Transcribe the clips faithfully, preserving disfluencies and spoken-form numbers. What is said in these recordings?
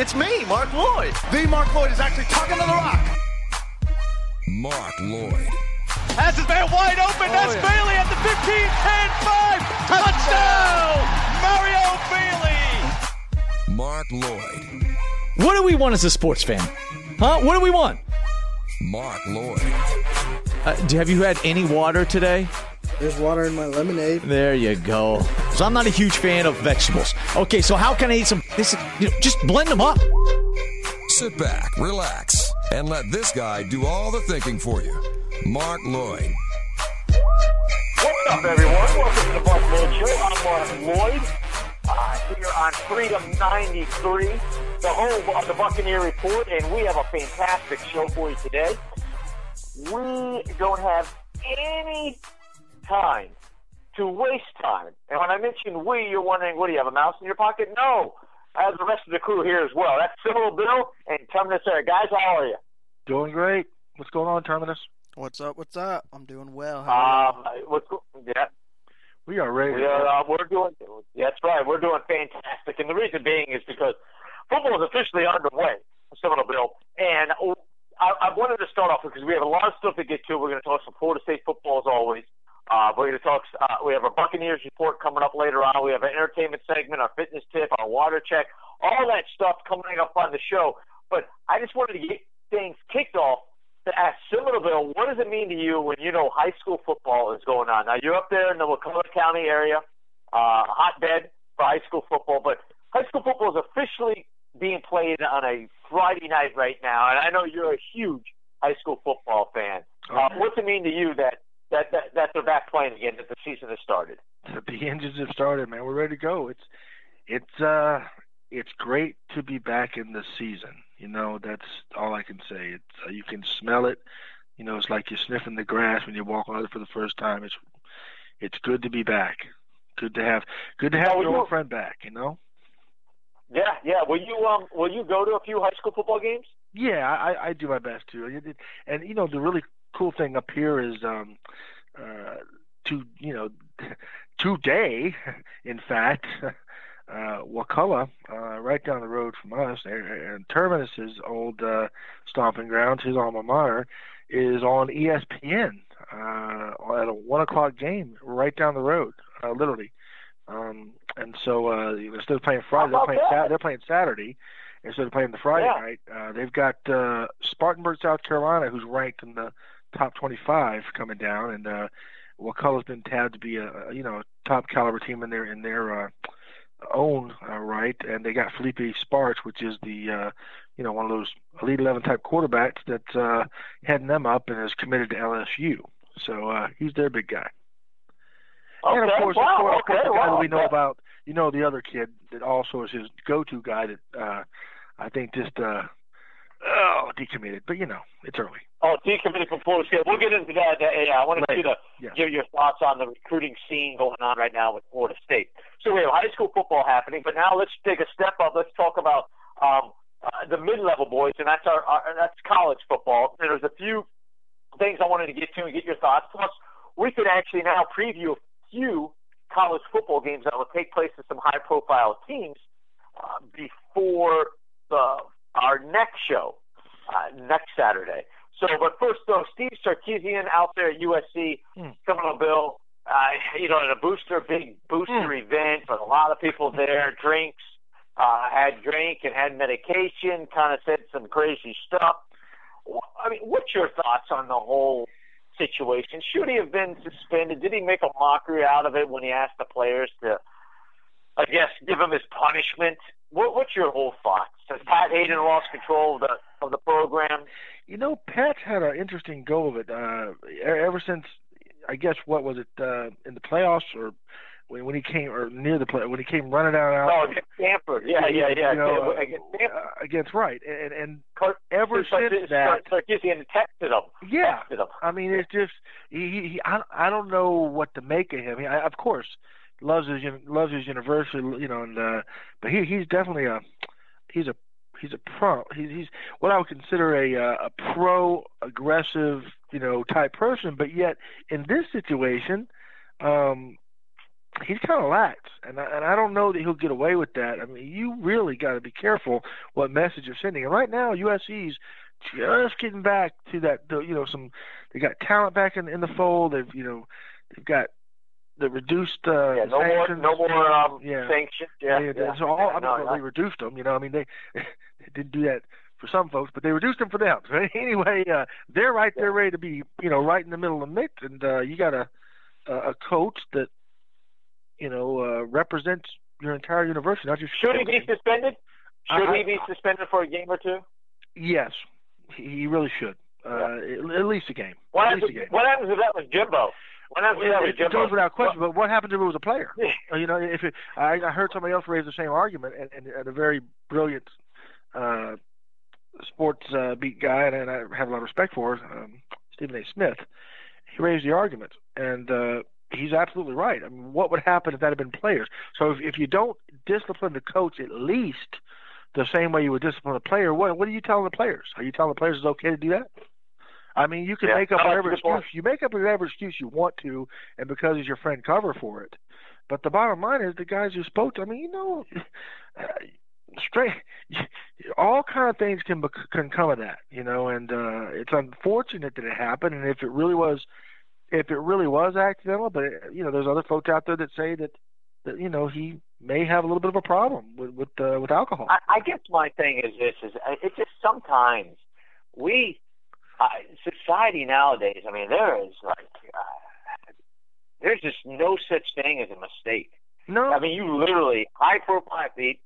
It's me, Mark Lloyd. The Mark Lloyd is actually talking to The Rock. Mark Lloyd. Has his man wide open. Oh, That's yeah. Bailey at the fifteen, ten, five. Touchdown! Mario Bailey. Mark Lloyd. What do we want as a sports fan? Huh? What do we want? Mark Lloyd. Uh, do, have you had any water today? There's water in my lemonade. There you go. So I'm not a huge fan of vegetables. Okay, so how can I eat some? This, you know, just blend them up. Sit back, relax, and let this guy do all the thinking for you. Mark Lloyd. What's up, everyone? Welcome to the Mark Lloyd Show. I'm Mark Lloyd. Uh, here on Freedom ninety-three, the home of the Buccaneer Report, and we have a fantastic show for you today. We don't have any time to waste time. And when I mention we, you're wondering, what, do you have a mouse in your pocket? No. I have the rest of the crew here as well. That's Civil Bill and Terminus Eric. Guys, how are you? Doing great. What's going on, Terminus? What's up? What's up? I'm doing well. How um, what's yeah. We are ready. We are, uh, we're doing. That's right. We're doing fantastic, and the reason being is because football is officially underway. Civil Bill, and I, I wanted to start off because we have a lot of stuff to get to. We're going to talk some Florida State football as always. Uh, we're going to talk. Uh, we have a Buccaneers report coming up later on. We have an entertainment segment, our fitness tip, our water check, all that stuff coming up on the show. But I just wanted to get things kicked off to ask Similarville, what does it mean to you when you know high school football is going on? Now, you're up there in the Wakulla County area, uh, hotbed for high school football, but high school football is officially being played on a Friday night right now, and I know you're a huge high school football fan. Uh, what's it mean to you that, that, that, that they're back playing again, that the season has started? The engines have started, man. We're ready to go. It's it's uh it's great to be back in the season. You know, that's all I can say. It's uh, you can smell it. You know, it's like you're sniffing the grass when you walk on it for the first time. It's it's good to be back. Good to have good to have oh, your old friend back. You know. Yeah, yeah. Will you um will you go to a few high school football games? Yeah, I, I do my best to. And you know, the really cool thing up here is um uh to you know today, in fact. Uh, Wakulla, uh, right down the road from us, and Terminus's old uh, stomping grounds, his alma mater, is on E S P N uh, at a one o'clock game right down the road, uh, literally. Um, and so uh, instead of playing Friday, they're playing, Sa- they're playing Saturday instead of playing the Friday yeah. night. Uh, they've got uh, Spartanburg, South Carolina, who's ranked in the top twenty-five, coming down, and uh, Wakulla's been tabbed to be a, a you know top caliber team in their in their uh, own uh, right, and they got Felipe Sparks, which is the uh, you know one of those Elite Eleven type quarterbacks that's uh, heading them up and is committed to L S U. So uh, he's their big guy. Okay, and of course, wow, of course, okay, of course the guy wow, that we know okay. about, you know, the other kid that also is his go-to guy that uh, I think just uh, oh decommitted, but you know it's early. Oh, decommitted from Florida State. We'll get into that. Uh, yeah, I wanted you to yeah. give your thoughts on the recruiting scene going on right now with Florida State. So we have high school football happening, but now let's take a step up. Let's talk about um, uh, the mid-level boys, and that's our, our that's college football. And there's a few things I wanted to get to and get your thoughts. Plus, we could actually now preview a few college football games that will take place in some high-profile teams uh, before the our next show uh, next Saturday. So, but first, though, Steve Sarkisian out there at U S C, mm. coming on Bill, uh, you know, at a booster, big booster mm. event, but a lot of people there, drinks, uh, had drink and had medication, kind of said some crazy stuff. I mean, what's your thoughts on the whole situation? Should he have been suspended? Did he make a mockery out of it when he asked the players to, I guess, give him his punishment? What, what's your whole thoughts? Has Pat Hayden lost control of the of the program? You know, Pat's had an interesting go of it uh, ever since, I guess, what was it, uh, in the playoffs or when, when he came, or near the play, when he came running out. out oh, against Stanford. Yeah, yeah, yeah. You know, uh, against Stanford. Uh, against, right. And, and Kurt, ever Kurt, since Kurt, that. Sarkisian texted him. Yeah. Texted him. I mean, it's just, he, he, he, I, I don't know what to make of him. He, I, of course, loves his loves his university, you know, and uh, but he he's definitely a, he's a, He's a pro. He's, he's what I would consider a uh, a pro aggressive, you know, type person. But yet in this situation, um, he's kind of lax, and I, and I don't know that he'll get away with that. I mean, you really got to be careful what message you're sending. And right now, U S C's just getting back to that. You know, some they got talent back in in the fold. They've you know they've got the reduced uh, yeah, no sanctions. more no more um, yeah. sanctions. Yeah, they, yeah. So all yeah, I mean, no, well, no. they reduced them. You know, I mean they, they didn't do that for some folks, but they reduced them for them. So anyway, uh, they're right there, ready to be you know right in the middle of the mix, and uh, you got a a coach that you know uh, represents your entire university, not just. Should he be suspended? Should I, he be suspended for a game or two? Yes, he really should. Uh, yeah. At least a game. What, at happens, least a game. what happens if that was Jimbo? What happens if that was It Jimbo? goes without question. What? But what happens if it was a player? You know, if it, I, I heard somebody else raise the same argument, and, and, and a very brilliant uh, sports uh, beat guy, and, and I have a lot of respect for, um, Stephen A. Smith. He raised the argument, and uh, he's absolutely right. I mean, what would happen if that had been players? So if, if you don't discipline the coach at least the same way you would discipline a player, what what are you telling the players? Are you telling the players it's okay to do that? I mean, you can yeah, make up no, whatever excuse you make up whatever excuse you want to, and because he's your friend, cover for it. But the bottom line is, the guys who spoke to, I mean, you know, uh, straight, all kind of things can can come of that, you know. And uh, it's unfortunate that it happened. And if it really was, if it really was accidental, but it, you know, there's other folks out there that say that, that you know, he may have a little bit of a problem with with, uh, with alcohol. I, I guess my thing is this: is it's just sometimes we. Uh, society nowadays, I mean, there is like, uh, there's just no such thing as a mistake. No. I mean, you literally, high profile,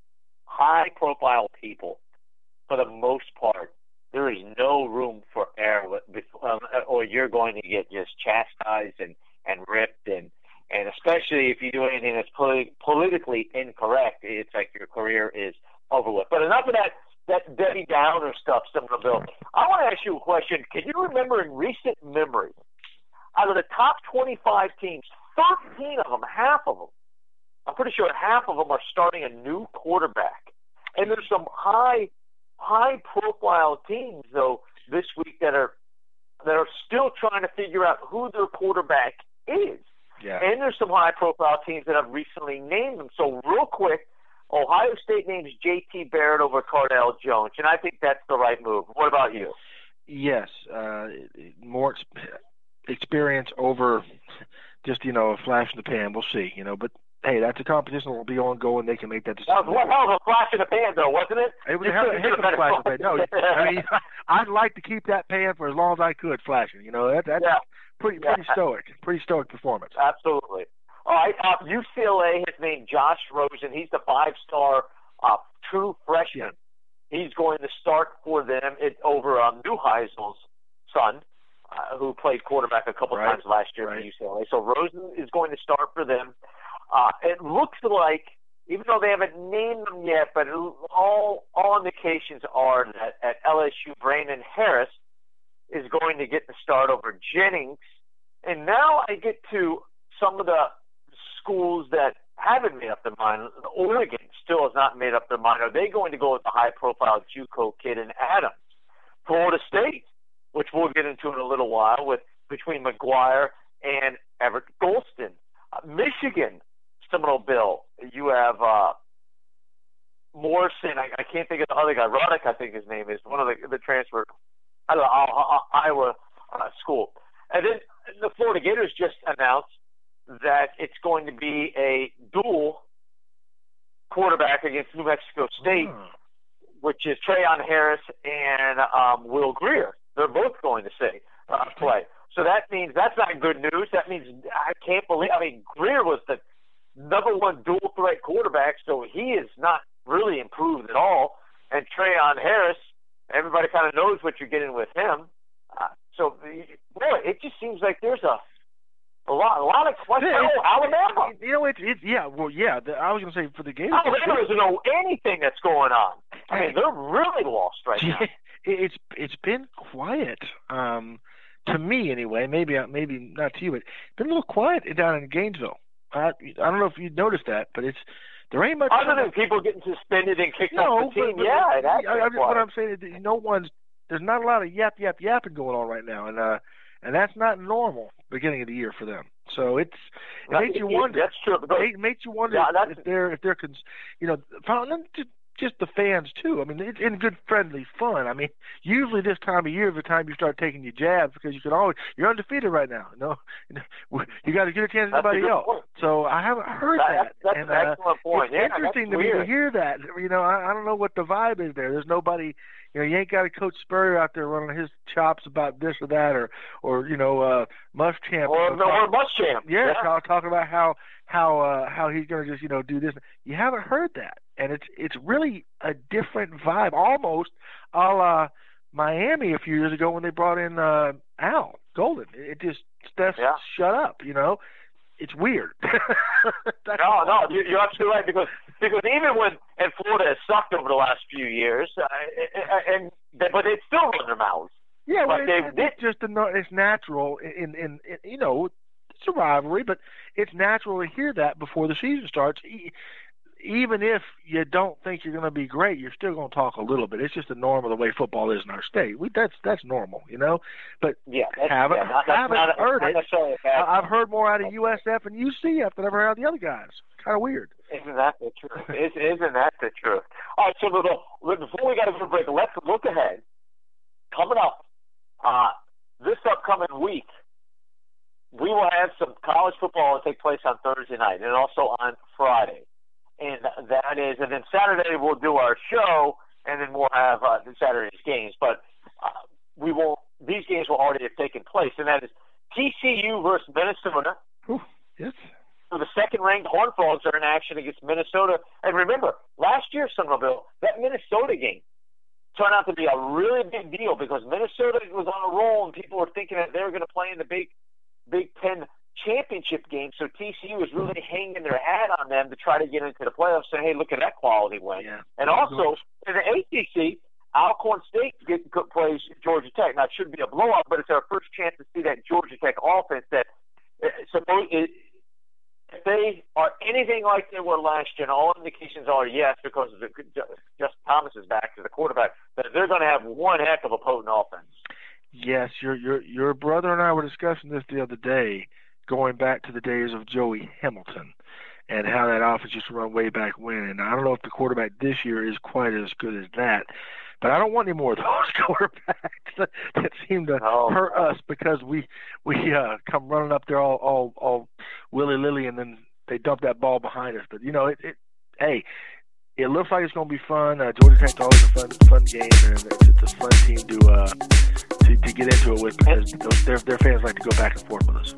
high profile people, for the most part, there is no room for error, um, or you're going to get just chastised and, and ripped, and, and especially if you do anything that's politi- politically incorrect, it's like your career is over with. But enough of that. That Debbie Downer stuff, Seminole Bill. I want to ask you a question. Can you remember in recent memory, out of the top twenty-five teams, thirteen of them, half of them, I'm pretty sure half of them are starting a new quarterback. And there's some high, high-profile teams, though, this week that are that are still trying to figure out who their quarterback is. Yeah. And there's some high-profile teams that have recently named them. So real quick, Ohio State names J T Barrett over Cardale Jones, and I think that's the right move. What about you? Yes, uh, more experience over just, you know, a flash in the pan. We'll see, you know. But, hey, that's a competition that will be ongoing. They can make that decision. That was one hell of a flash in the pan, though, wasn't it? It was a hell of a flash in the pan. No, I mean, I'd like to keep that pan for as long as I could flashing. You know, that, that's yeah. pretty yeah. pretty stoic, pretty stoic performance. Absolutely. All right, uh, U C L A has named Josh Rosen. He's the five-star uh, true freshman. Yeah. He's going to start for them it, over um, Neuheisel's son, uh, who played quarterback a couple right. times last year right. for U C L A. So Rosen is going to start for them. Uh, it looks like, even though they haven't named them yet, but all all indications are that at L S U, Brandon Harris is going to get the start over Jennings. And now I get to some of the schools that haven't made up their mind. Oregon still has not made up their mind. Are they going to go with the high-profile JUCO kid in Adams? Florida State, which we'll get into in a little while, with between McGuire and Everett Golston. Uh, Michigan, Seminole Bill, you have uh, Morrison. I, I can't think of the other guy. Roddick, I think his name is, one of the, the transfer, I don't know, uh, uh, Iowa uh, school. And then the Florida Gators just announced that it's going to be a dual quarterback against New Mexico State, oh. which is Trayon Harris and um, Will Grier. They're both going to say uh, play. So that means that's not good news. That means I can't believe. I mean, Grier was the number one dual threat quarterback, so he is not really improved at all. And Trayon Harris, everybody kind of knows what you're getting with him. Uh, so, boy, it just seems like there's a A lot, a lot of questions. Oh, Alabama. You know, it's it, yeah. Well, yeah. The, I was going to say for the game. Alabama doesn't know anything that's going on. I mean, they're really lost right now. It's it's been quiet, um, to me anyway. Maybe maybe not to you, but it's been a little quiet down in Gainesville. I I don't know if you noticed that, but it's there ain't much. Other than people getting suspended and kicked no, off the team, but, but, yeah. It has I, I, been what I'm saying is, no one's. There's not a lot of yap yap yapping going on right now, and uh, and that's not normal beginning of the year for them. So it's it That- makes you wonder. That's true. Because, It makes you wonder Yeah, if, that's- if they're if they're cons- you know found- just just the fans too. I mean, it's in good friendly fun. I mean, usually this time of year is the time you start taking your jabs because you can always you're undefeated right now. You know, you got as good a chance as That's a anybody good else. point. So I haven't heard That- that. that's and, an uh, excellent point. It's Yeah, that's interesting to me weird. to hear that. You know, I, I don't know what the vibe is there. There's nobody. You know, you ain't got a Coach Spurrier out there running his chops about this or that, or or you know, uh, Muschamp. or, or Muschamp. Yeah, yeah. talk, talking about how how uh, how he's going to just you know do this. You haven't heard that, and it's it's really a different vibe, almost a la Miami a few years ago when they brought in uh, Al Golden. It just Steph Yeah. shut up, you know. It's weird. That's No, no, you- you're absolutely right because because even when and Florida has sucked over the last few years, uh, and they, but they still run their mouths. Yeah, well, But it's, they- it's just a, no- it's natural in, in, in you know it's a rivalry, but it's natural to hear that before the season starts. E- Even if you don't think you're going to be great, you're still going to talk a little bit. It's just the norm of the way football is in our state. We that's that's normal, you know. But Yeah, that's, haven't yeah, not, that's haven't not, heard not it. necessarily a bad I- I've heard more out of U S F and U C F than I've heard out of the other guys. Kind of weird. Isn't that the truth? Is, isn't that the truth? All right, so little, before we got to go to break, let's look ahead. Coming up, uh, this upcoming week, we will have some college football take place on Thursday night and also on Friday. And that is, and then Saturday we'll do our show, and then we'll have uh, the Saturday's games. But uh, we will; these games will already have taken place, and that is T C U versus Minnesota. Ooh, yes. So the second-ranked Horned Frogs are in action against Minnesota. And remember, last year, Somerville, that Minnesota game turned out to be a really big deal because Minnesota was on a roll, and people were thinking that they were going to play in the Big Big Ten championship game. So T C U was really hanging their hat on them to try to get into the playoffs. Saying, "Hey, look at that quality win!" Yeah. And also in the A C C, Alcorn State get, plays Georgia Tech. Now it should be a blowout, but it's our first chance to see that Georgia Tech offense that uh, suppose it. If they are anything like they were last year, and all indications are yes, because of the, Justin Thomas is back as the quarterback, that they're going to have one heck of a potent offense. Yes, your your your brother and I were discussing this the other day, going back to the days of Joey Hamilton and how that offense used to run way back when. And I don't know if the quarterback this year is quite as good as that, but I don't want any more of those quarterbacks that, that seem to Oh, hurt no. us because we we uh, come running up there all all all willy nilly and then they dump that ball behind us. But you know, it, it hey. It looks like it's going to be fun. Uh, Georgia Tech's always a fun, fun game, and it's, it's a fun team to, uh, to to get into it with because those, their their fans like to go back and forth with us.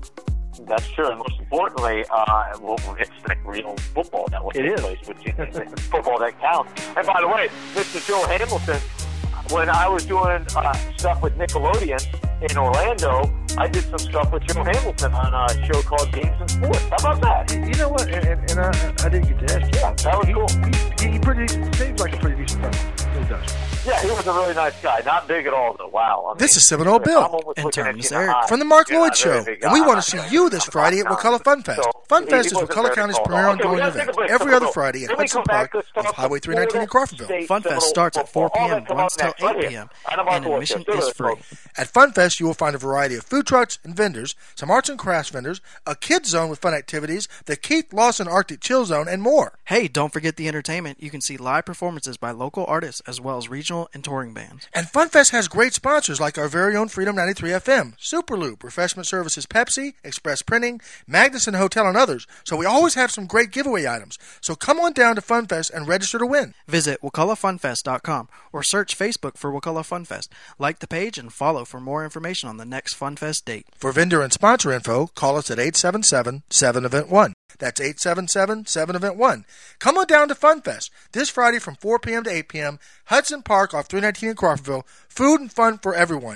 That's true, and most importantly, uh, well, it's like real football that will It take is. place, which is football that counts. And by the way, Mister Joe Hamilton, when I was doing uh, stuff with Nickelodeon in Orlando, I did some stuff with Joe Hamilton on a show called Games and Sports. How about that? You know what? And, and, and I, I didn't get to ask you. Yeah, that was he, cool. He, he pretty seems like a pretty decent fellow. He really does. Yeah, he was a really nice guy. Not big at all, though. Wow. I This mean, is Seminole Bill. I'm almost And looking at Terms you in the Eric. eye. From the Mark You're Lloyd not a very Show, big and we guy. want to see you this Friday at Wakulla Fun Fest. So, Fun he- Fest he is wasn't Wakulla very County's tall. premier Okay, ongoing we gotta event take a break. every So, other so, Friday at when we Hudson come back, Park let's talk off Highway three nineteen in Florida Crawfordville. State Fun Fest Seminole starts at four football. All p.m. that come runs up till next, right eight here p.m. on the Mark and Lloyd admission Show. is Stay free. with us, At Fun Fest, you will find a variety of food trucks and vendors, some arts and crafts vendors, a kids zone with fun activities, the Keith Lawson Arctic Chill Zone, and more. Hey, don't forget the entertainment. You can see live performances by local artists as well as regional and touring bands. And Fun Fest has great sponsors like our very own Freedom ninety-three F M, Superloop, Refreshment Services Pepsi, Express Printing, Magnuson Hotel, and others. So we always have some great giveaway items. So come on down to Fun Fest and register to win. Visit Wakulla Fun Fest dot com or search Facebook for Wakulla Fun Fest. Like the page and follow for more information on the next Fun Fest date. For vendor and sponsor info, call us at eight seven seven, seven event one. That's eight seven seven, seven event one. Come on down to Fun Fest this Friday from four p.m. to eight p.m. Hudson Park off three nineteen in Crawfordville. Food and fun for everyone.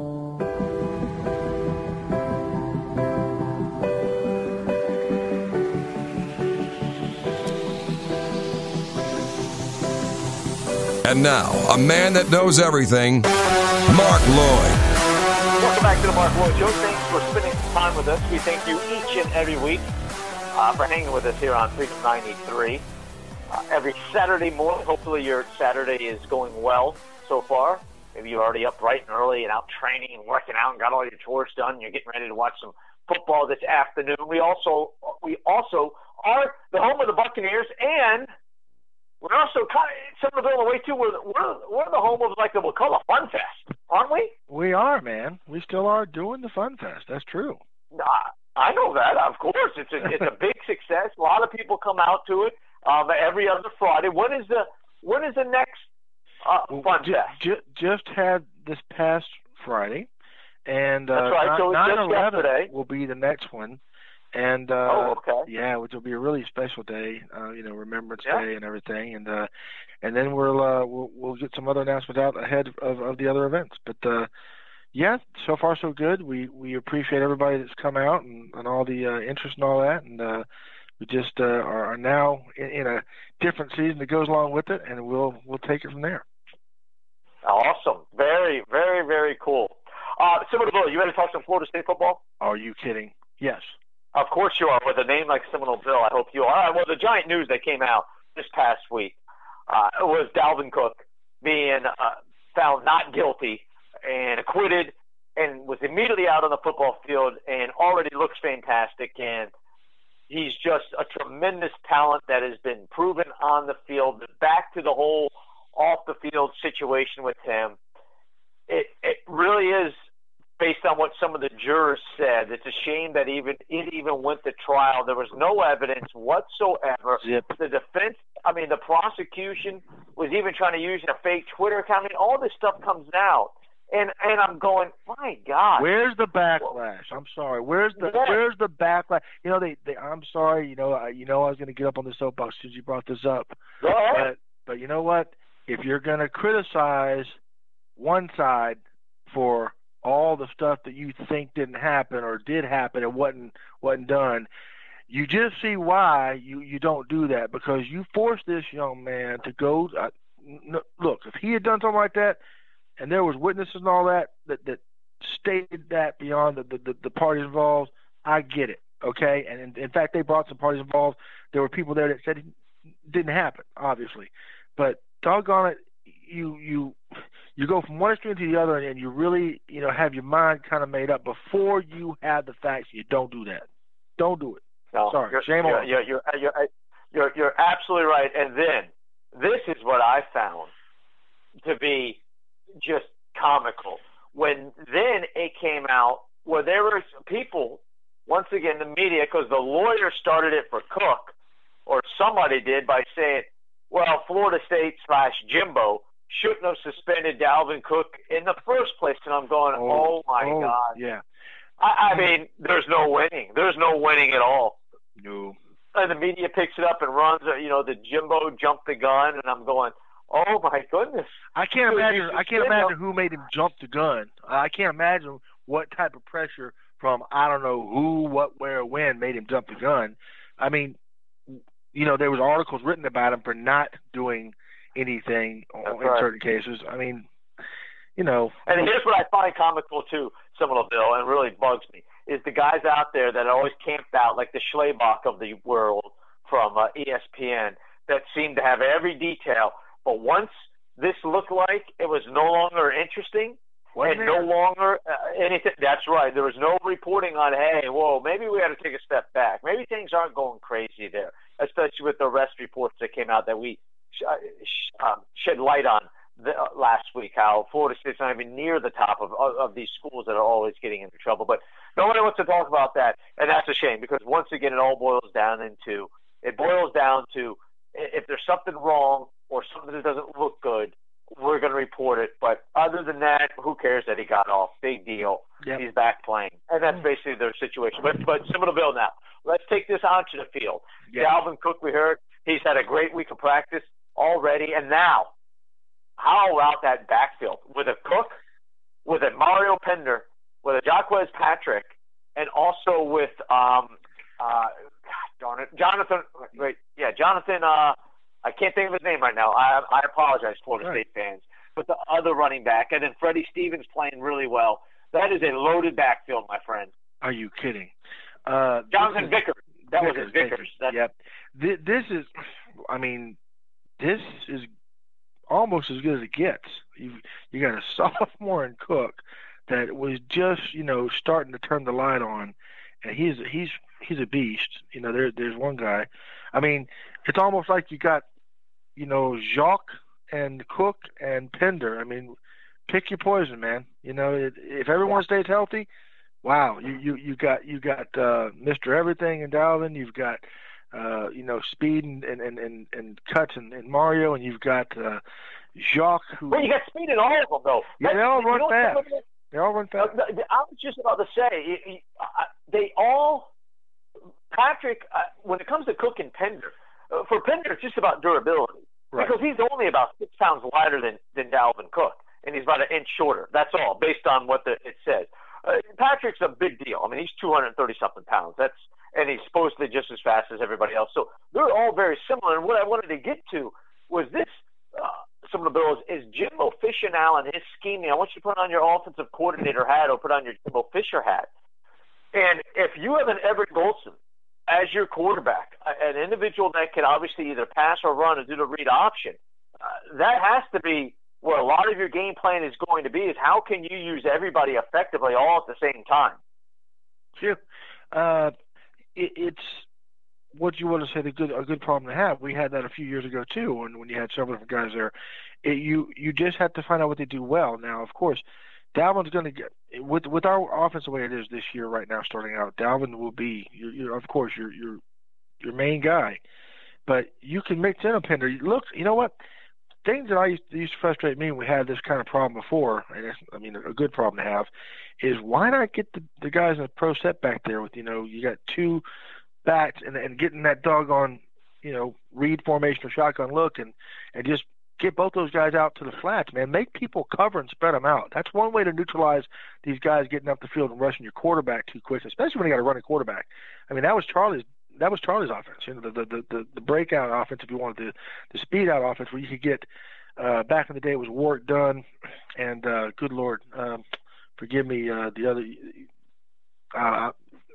And now, a man that knows everything, Mark Lloyd. Welcome back to the Mark Lloyd Show. Thanks for spending some time with us. We thank you each and every week uh, for hanging with us here on Freedom ninety-three. Uh, every Saturday morning, hopefully your Saturday is going well so far. Maybe you're already up bright and early and out training and working out and got all your chores done. You're getting ready to watch some football this afternoon. We also we also are the home of the Buccaneers, and we're also kind of some of the way too. We're we're we're the home of like the Wakulla Fun Fest, aren't we? We are, man. We still are doing the Fun Fest. That's true. Uh, I know that, of course. It's a it's a big success. A lot of people come out to it um, every other Friday. When is the when is the next uh, well, Fun ju- Fest? Ju- just had this past Friday, and uh, That's right. So nine just eleven yesterday will be the next one. And uh, oh, okay. yeah, which will be a really special day, uh, you know, Remembrance yeah. Day and everything, and uh, and then we'll uh, we'll we'll get some other announcements out ahead of, of the other events. But uh, yeah, so far so good. We we appreciate everybody that's come out and, and all the uh, interest and all that, and uh, we just uh, are, are now in, in a different season that goes along with it, and we'll we'll take it from there. Awesome, very very very cool. Uh, Seminole Bill, you ready to talk some Florida State football? Are you kidding? Yes. Of course you are. With a name like Seminole Bill, I hope you are. All right, well, the giant news that came out this past week uh, was Dalvin Cook being uh, found not guilty and acquitted and was immediately out on the football field and already looks fantastic. And he's just a tremendous talent that has been proven on the field. Back to the whole off-the-field situation with him. It, it really is based on what some of the jurors said. It's a shame that even it even went to trial. There was no evidence whatsoever. Zip. The defense, I mean, the prosecution was even trying to use a fake Twitter account. I mean, all this stuff comes out. And and I'm going, my God. Where's the backlash? I'm sorry. Where's the yeah. Where's the backlash? You know, they, they I'm sorry. You know, I, you know, I was going to get up on the soapbox since you brought this up. Go ahead. But but you know what? If you're going to criticize one side for all the stuff that you think didn't happen or did happen and wasn't wasn't done, you just see why you, you don't do that, because you forced this young man to go. Uh, n- look, if he had done something like that, and there was witnesses and all that that, that stated that beyond the, the, the parties involved, I get it, okay? And in, in fact, they brought some parties involved. There were people there that said it didn't happen, obviously, but doggone it, you you. You go from one extreme to the other, and you really, you know, have your mind kind of made up before you have the facts. You don't do that. Don't do it. No, Sorry, you're, shame you're, on you're, you're, you're, you're, you're absolutely right. And then this is what I found to be just comical. When then it came out where there were people, once again, the media, because the lawyer started it for Cook, or somebody did, by saying, well, Florida State slash Jimbo shouldn't have suspended Dalvin Cook in the first place. And I'm going, oh, oh my oh, God. Yeah. I, I mean, there's no winning. There's no winning at all. No. And the media picks it up and runs, you know, the Jimbo jumped the gun, and I'm going, oh my goodness. I can't imagine. I can't imagine who made him jump the gun. I can't imagine what type of pressure from I don't know who, what, where, when made him jump the gun. I mean, you know, there was articles written about him for not doing anything That's in right. certain cases. I mean, you know. And here's what I find comical too, Seminole Bill, and really bugs me, is the guys out there that always camped out, like the Schlabach of the world from uh, E S P N, that seem to have every detail. But once this looked like it was no longer interesting, Wasn't and there? no longer uh, anything. That's right. There was no reporting on, hey, whoa, maybe we had to take a step back. Maybe things aren't going crazy there, especially with the arrest reports that came out that we sh- sh- um, shed light on the, uh, last week, how Florida State's not even near the top of, of, of these schools that are always getting into trouble. But nobody wants to talk about that, and that's a shame, because once again, it all boils down into, it boils down to if there's something wrong or something that doesn't look good, we're going to report it. But other than that, who cares that he got off? Big deal. Yep. He's back playing. And that's basically their situation. But but Seminole Bill now. Let's take this onto the field. Yep. Dalvin Cook, we heard, he's had a great week of practice already. And now, how about that backfield? With a Cook, with a Mario Pender, with a Jaquez Patrick, and also with, um, uh, God darn it, Jonathan, wait, yeah, Jonathan, uh, I can't think of his name right now. I I apologize, Florida right. State fans. But the other running back, and then Freddie Stevens playing really well. That is a loaded backfield, my friend. Are you kidding? Uh, Jonathan is, Vickers. That Vickers, was his Vickers. That's, yep. This, this is, I mean, this is almost as good as it gets. You you got a sophomore in Cook that was just, you know, starting to turn the light on, and he's he's he's a beast. You know, there there's one guy. I mean, it's almost like you got, you know, Jacques and Cook and Pender. I mean, pick your poison, man. You know, it, if everyone stays healthy, wow, you you you got you got uh, Mister Everything and Dalvin. You've got uh, you know, Speed and and and and Cuts and, and Mario, and you've got uh, Jacques. Who, well, you got Speed in all of them, though. Yeah, they all run fast. They all run fast. Uh, I was just about to say, they all. Patrick, uh, when it comes to Cook and Pender, uh, for Pender, it's just about durability. Right. Because he's only about six pounds lighter than, than Dalvin Cook, and he's about an inch shorter. That's all, based on what the, it says. Uh, Patrick's a big deal. I mean, he's two hundred thirty-something pounds. That's and he's supposedly just as fast as everybody else. So they're all very similar. And what I wanted to get to was this, uh, some of the bills, is Jimbo Fisher now and his scheming. I want you to put on your offensive coordinator hat or put on your Jimbo Fisher hat. And if you have an Everett Golson as your quarterback, an individual that can obviously either pass or run or do the read option, uh, that has to be where a lot of your game plan is going to be, is how can you use everybody effectively all at the same time? Sure. Uh, it, it's what you want to say the good, a good problem to have. We had that a few years ago, too, when, when you had several different guys there. It, you, you just have to find out what they do well. Now, of course, Dalvin's going to get with with our offense the way it is this year right now, starting out. Dalvin will be, you're, you're, of course, your your your main guy, but you can mix in a Pender. Look, you know what? Things that I used to, used to frustrate me when we had this kind of problem before. And it's, I mean, a good problem to have is why not get the, the guys in the pro set back there with, you know, you got two backs and and getting that doggone, you know, read formation or shotgun look and and just get both those guys out to the flats, man. Make people cover and spread them out. That's one way to neutralize these guys getting up the field and rushing your quarterback too quick, especially when you got a running quarterback. I mean, that was Charlie's. That was Charlie's offense. You know, the the the, the breakout offense, if you wanted the the speed out offense, where you could get uh, back in the day it was Warwick Dunn and uh, good Lord, um, forgive me, uh, the other. Uh,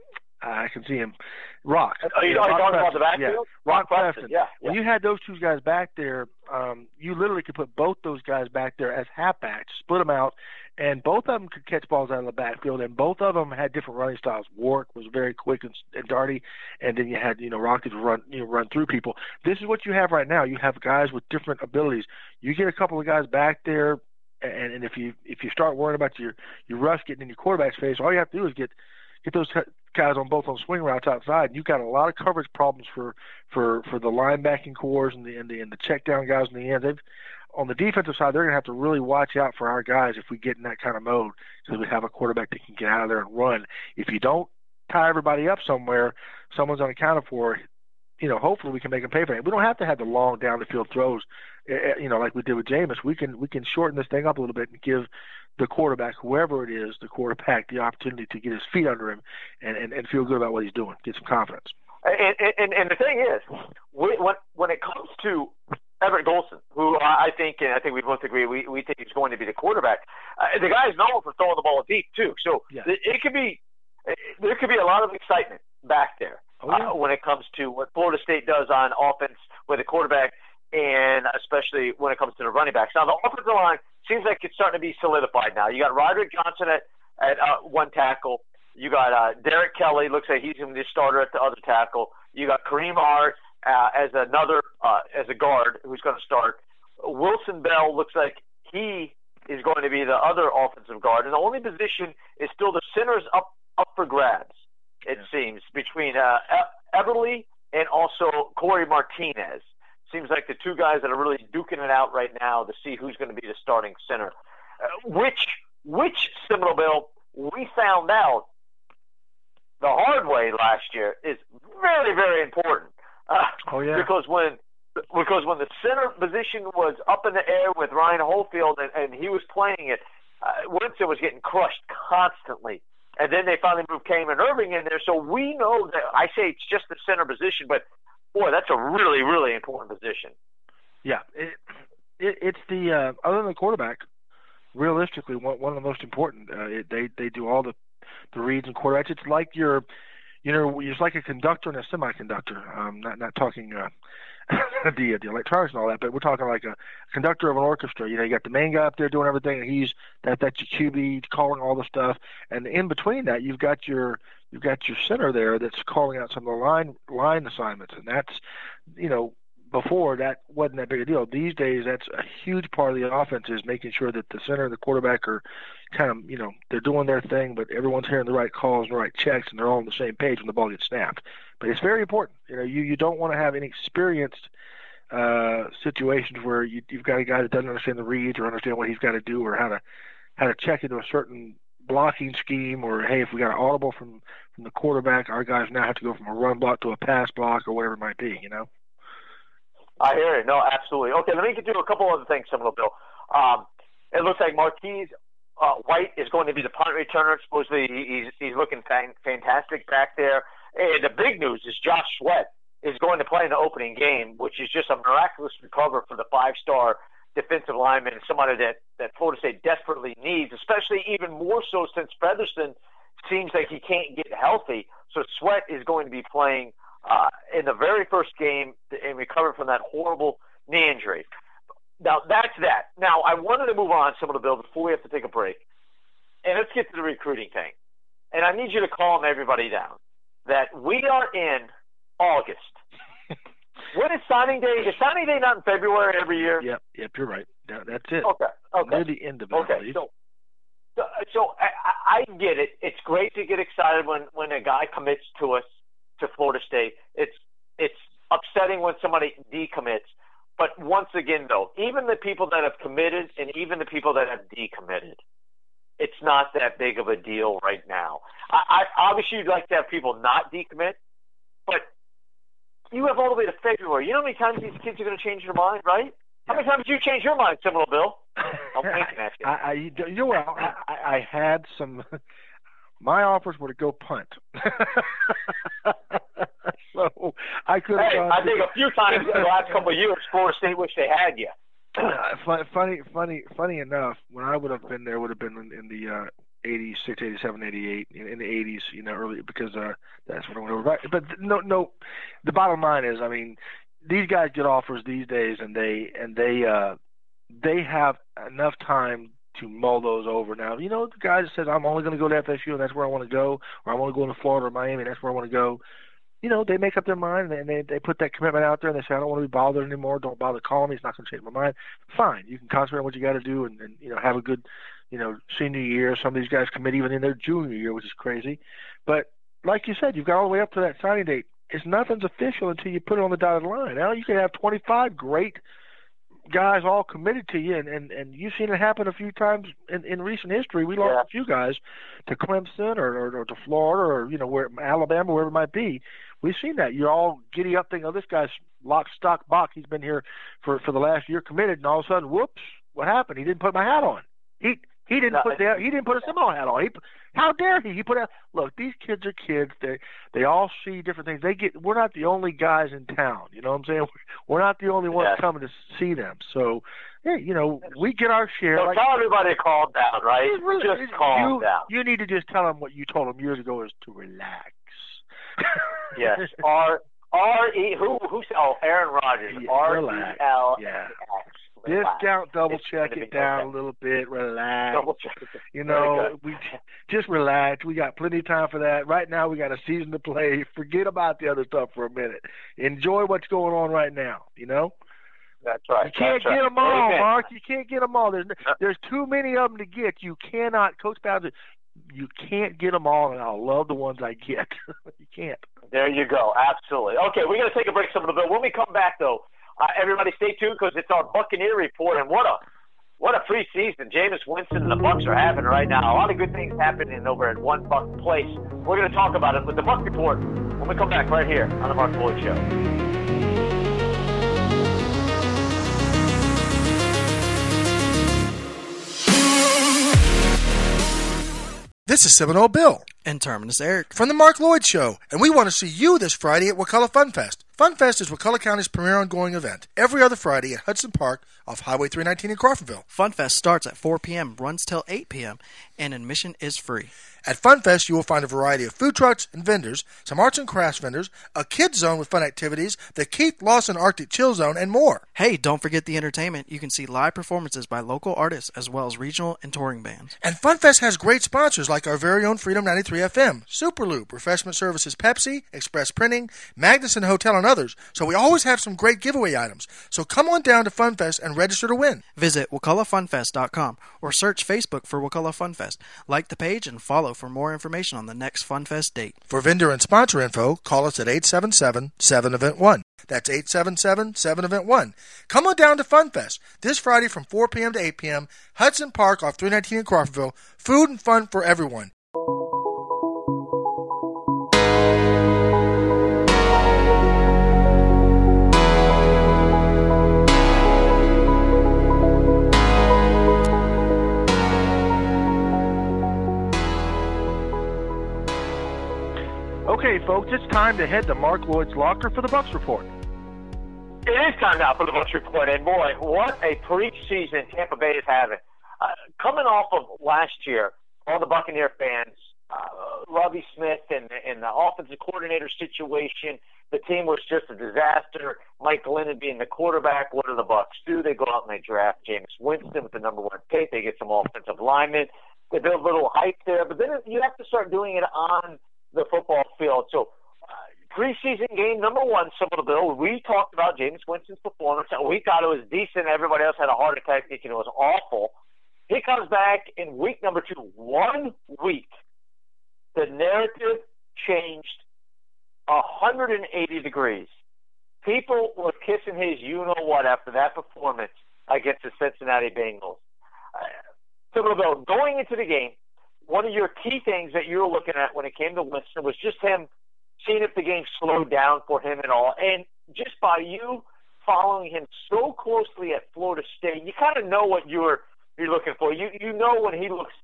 I can see him. Rock. Oh, you know, Rock talking about Preston. the backfield? Yeah. Rock Preston. Yeah, yeah. When you had those two guys back there, um, you literally could put both those guys back there as halfbacks, split them out, and both of them could catch balls out of the backfield, and both of them had different running styles. Warwick was very quick and, and darty, and then you had, you know, Rock could run, you know, run through people. This is what you have right now. You have guys with different abilities. You get a couple of guys back there, and, and if you if you start worrying about your your rush getting in your quarterback's face, all you have to do is get get those guys on both on swing routes outside. And you've got a lot of coverage problems for for, for the linebacking cores and the and the and the check down guys in the end. They've on the defensive side, they're going to have to really watch out for our guys if we get in that kind of mode, because we have a quarterback that can get out of there and run. If you don't tie everybody up somewhere, someone's unaccounted for. You know, hopefully we can make them pay for it. We don't have to have the long down the field throws, you know, like we did with Jameis. We can we can shorten this thing up a little bit and give the quarterback, whoever it is, the quarterback, the opportunity to get his feet under him and, and, and feel good about what he's doing, get some confidence. And, and, and the thing is, when when it comes to Everett Golson, who I think, and I think we both agree, we, we think he's going to be the quarterback, uh, the guy's known for throwing the ball deep too. So yeah. it, it could be, there could be a lot of excitement back there. Oh, yeah. uh, when it comes to what Florida State does on offense with a quarterback, and especially when it comes to the running backs. Now, the offensive line seems like it's starting to be solidified now. You got Roderick Johnson at, at uh, one tackle. You got uh, Derek Kelly. Looks like he's going to be the starter at the other tackle. You got Kareem Hart uh, as another uh, as a guard who's going to start. Wilson Bell looks like he is going to be the other offensive guard. And the only position is still the center's up, up for grabs. It yeah. seems, between uh, Everly and also Corey Martinez. Seems like the two guys that are really duking it out right now to see who's going to be the starting center. Uh, which, which Seminole Bill, we found out the hard way last year, is very, very important. Uh, oh, yeah. Because when, because when the center position was up in the air with Ryan Holyfield and, and he was playing it, uh, Winston was getting crushed constantly. And then they finally moved Cayman Irving in there. So we know that, I say it's just the center position, but, boy, that's a really, really important position. Yeah. It, it, it's the, uh, other than the quarterback, realistically, one, one of the most important. Uh, it, they they do all the, the reads and quarterbacks. It's like you're, you know, it's like a conductor and a semiconductor. Um, not, not talking uh, the the electronics and all that, but we're talking like a conductor of an orchestra. You know, you got the main guy up there doing everything, and he's that that's your Q B calling all the stuff, and in between that, you've got your you've got your center there that's calling out some of the line line assignments, and that's, you know, before that wasn't that big a deal. These days, that's a huge part of the offense is making sure that the center and the quarterback are kind of, you know, they're doing their thing, but everyone's hearing the right calls and the right checks, and they're all on the same page when the ball gets snapped. But it's very important. You know, you, you don't want to have inexperienced uh, situations where you, you've got a guy that doesn't understand the reads or understand what he's got to do or how to how to check into a certain blocking scheme, or hey, if we got an audible from from the quarterback, our guys now have to go from a run block to a pass block or whatever it might be. You know. I hear it. No, absolutely. Okay, let me get to a couple other things, Seminole Bill. Um, it looks like Marquise uh, White is going to be the punt returner. Supposedly he's he's looking fan- fantastic back there. And the big news is Josh Sweat is going to play in the opening game, which is just a miraculous recovery for the five-star defensive lineman, somebody that, that Florida State desperately needs, especially even more so since Featherston seems like he can't get healthy. So Sweat is going to be playing Uh, in the very first game and recovered from that horrible knee injury. Now, that's that. Now, I wanted to move on some of the Bill before we have to take a break. And let's get to the recruiting thing. And I need you to calm everybody down that we are in August. When is signing day? Is signing day not in February every year? Yep, yep, you're right. Yeah, that's it. Okay, okay. Near the end of it, okay, I believe. So, so, so I, I get it. It's great to get excited when, when a guy commits to us, to Florida State. It's it's upsetting when somebody decommits. But once again, though, even the people that have committed and even the people that have decommitted, it's not that big of a deal right now. I, I obviously you'd like to have people not decommit, but you have all the way to February. You know how many times these kids are going to change their mind, right? How many times did you change your mind, Seminole Bill? I'm winking at you. I, I, you know, well, I, I had some. My offers were to go punt. So I could have hey, gone I to, think a few times in the last couple of years, Florida State wish they had you. uh, funny, funny, funny enough, when I would have been there, would have been in, in the uh, eighty-six, eighty-seven, eighty-eight, in, in the eighties, you know, early, because uh, that's when I went over. But, but no, no. The bottom line is, I mean, these guys get offers these days, and they and they uh, they have enough time to mull those over. Now, you know, the guy that says, I'm only going to go to F S U and that's where I want to go, or I want to go to Florida or Miami and that's where I want to go. You know, they make up their mind and they, they put that commitment out there and they say, I don't want to be bothered anymore. Don't bother calling me. It's not going to change my mind. Fine. You can concentrate on what you got to do and, and, you know, have a good, you know, senior year. Some of these guys commit even in their junior year, which is crazy. But like you said, you've got all the way up to that signing date. It's nothing's official until you put it on the dotted line. Now you can have twenty-five great guys all committed to you, and, and, and you've seen it happen a few times in, in recent history. We lost yeah. a few guys to Clemson or, or, or to Florida or, you know, where Alabama, wherever it might be. We've seen that. You're all giddy up thinking, oh, this guy's lock, stock, box. He's been here for, for the last year committed, and all of a sudden, whoops, what happened? He didn't put my hat on. He he didn't no, put the, he didn't put a Seminole hat on. He, how dare he? He put a look. These kids are kids. They they all see different things. They get. We're not the only guys in town. You know what I'm saying? We're not the only ones yeah. coming to see them. So, yeah, you know, we get our share. So like, tell everybody to calm down, right? Really, just calm you, down. You need to just tell them what you told them years ago is to relax. Yes. R R E who who oh Aaron Rodgers. Yeah, R E L yeah. X. Discount, double it's check it down okay. a little bit, relax. Double check it. You know, we just relax. We got plenty of time for that. Right now, we got a season to play. Forget about the other stuff for a minute. Enjoy what's going on right now. You know. That's right. You can't That's get right. them all, Amen. Mark. You can't get them all. There's there's too many of them to get. You cannot, Coach Bowser. You can't get them all, and I love the ones I get. You can't. There you go. Absolutely. Okay, we're going to take a break some of the bit. When we come back, though, uh, everybody stay tuned because it's our Buccaneer report, and what a what a preseason Jameis Winston and the Bucs are having right now. A lot of good things happening over at One Buck Place. We're going to talk about it with the Buck Report when we come back right here on the Mark Floyd Show. This is Seminole Bill And Terminus Eric. from the Mark Lloyd Show, and we want to see you this Friday at Wakulla Fun Fest. FunFest is Wakulla County's premier ongoing event, every other Friday at Hudson Park off Highway three nineteen in Crawfordville. FunFest starts at four p.m., runs till eight p.m., and admission is free. At FunFest, you will find a variety of food trucks and vendors, some arts and crafts vendors, a kids zone with fun activities, the Keith Lawson Arctic Chill Zone, and more. Hey, don't forget the entertainment. You can see live performances by local artists as well as regional and touring bands. And FunFest has great sponsors like our very own Freedom ninety-three F M, Superloop, Refreshment Services Pepsi, Express Printing, Magnuson Hotel, and others. So we always have some great giveaway items. So come on down to FunFest and register to win. Visit Wakulla Fun Fest dot com or search Facebook for Wakulla Fun Fest. Like the page and follow for more information on the next FunFest date. For vendor and sponsor info, call us at eight seven seven, seven event one. That's eight seven seven, seven event one. Come on down to FunFest this Friday from four p.m. to eight p.m. Hudson Park off three nineteen in Crawfordville. Food and fun for everyone. Okay, folks, it's time to head to Mark Lloyd's locker for the Bucks Report. It is time now for the Bucks Report, and boy, what a preseason Tampa Bay is having. Uh, coming off of last year, all the Buccaneer fans, uh, Lovie Smith and, and the offensive coordinator situation, the team was just a disaster. Mike Glennon being the quarterback, what do the Bucks do? They go out and they draft Jameis Winston with the number one pick. They get some offensive linemen. They build a little hype there, but then you have to start doing it on the football field. So uh, preseason game number one, Seminole Bill, we talked about Jameis Winston's performance. We thought it was decent. Everybody else had a heart attack thinking it was awful. He comes back in week number two. One week, the narrative changed one hundred eighty degrees. People were kissing his you-know-what after that performance against the Cincinnati Bengals. Uh, Seminole Bill, going into the game, one of your key things that you were looking at when it came to Winston was just him seeing if the game slowed down for him at all. And just by you following him so closely at Florida State, you kind of know what you're you're looking for. You you know when he looks